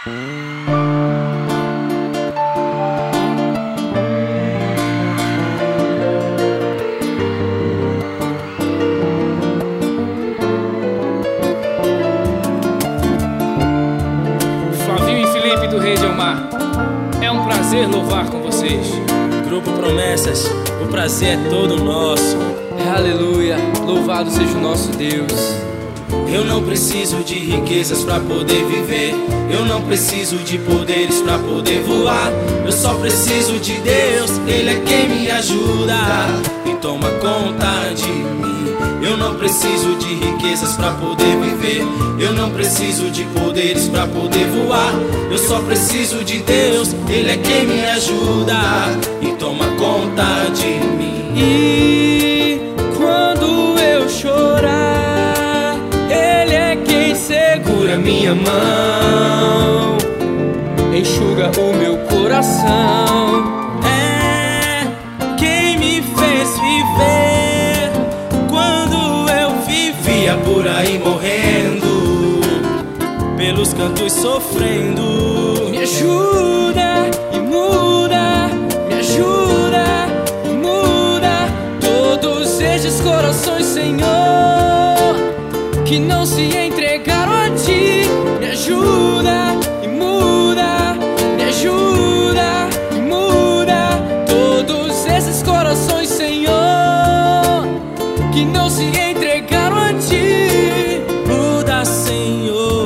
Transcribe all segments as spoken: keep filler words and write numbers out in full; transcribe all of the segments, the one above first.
Do Rede Elmar, é um prazer louvar com vocês. Grupo Promessas, o prazer é todo nosso. Aleluia, louvado seja o nosso Deus. Eu não preciso de riquezas pra poder viver. Eu não preciso de poderes pra poder voar. Eu só preciso de Deus, Ele é quem me ajuda e toma conta de mim. Eu não preciso de riquezas pra poder viver. Eu não preciso de poderes pra poder voar. Eu só preciso de Deus, Ele é quem me ajuda e toma conta de mim. E quando eu chorar, Ele é quem segura minha mão, enxuga o meu coração. É quem me fez viver quando eu vivia por aí morrendo, pelos cantos sofrendo. Me ajuda e muda, me ajuda e muda todos estes corações, Senhor, que não se entregaram a Ti. Me ajuda e muda, me ajuda e muda todos esses corações, Senhor, que não se entregaram a Ti. Muda, Senhor,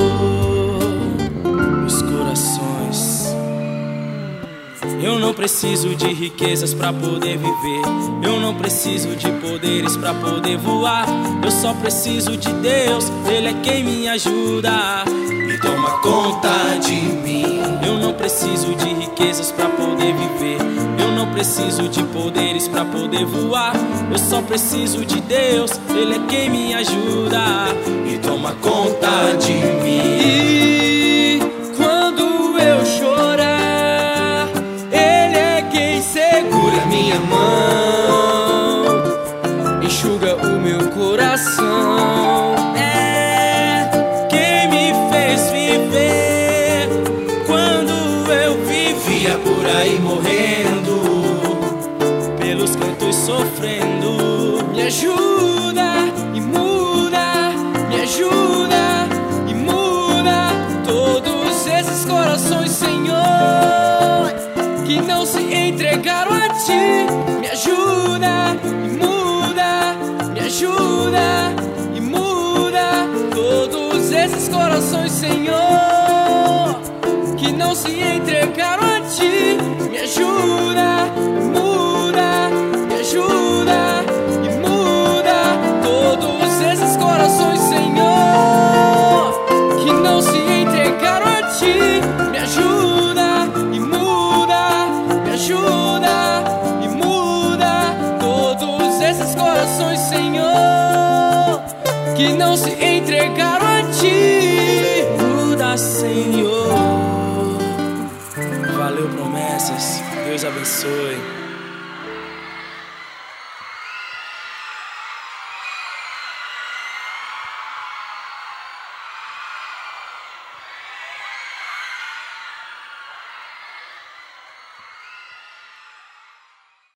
os corações. Eu não preciso de riquezas pra poder viver. Eu não preciso de poderes pra poder voar. Eu só preciso de Deus, Ele é quem me ajuda e toma conta de mim. Eu não preciso de riquezas pra poder viver. Eu não preciso de poderes pra poder voar. Eu só preciso de Deus, Ele é quem me ajuda e toma conta de mim. E quando eu chorar, Ele é quem segura minha mão, enxuga o meu coração. É quem me fez viver quando eu vivia por aí morrendo, pelos cantos sofrendo. Me ajuda e muda, me ajuda e muda todos esses corações, Senhor, que não se entregaram a Ti. Me ajuda e muda, me ajuda e muda todos esses corações, Senhor, que não se entregaram a Ti. Me ajuda e muda, me ajuda e muda todos esses corações, Senhor, que não se entregaram a Ti. Me ajuda e muda, me ajuda e muda todos esses corações, Senhor, que não se entregaram a Ti. Muda, Senhor. Valeu, Promessas. Deus abençoe.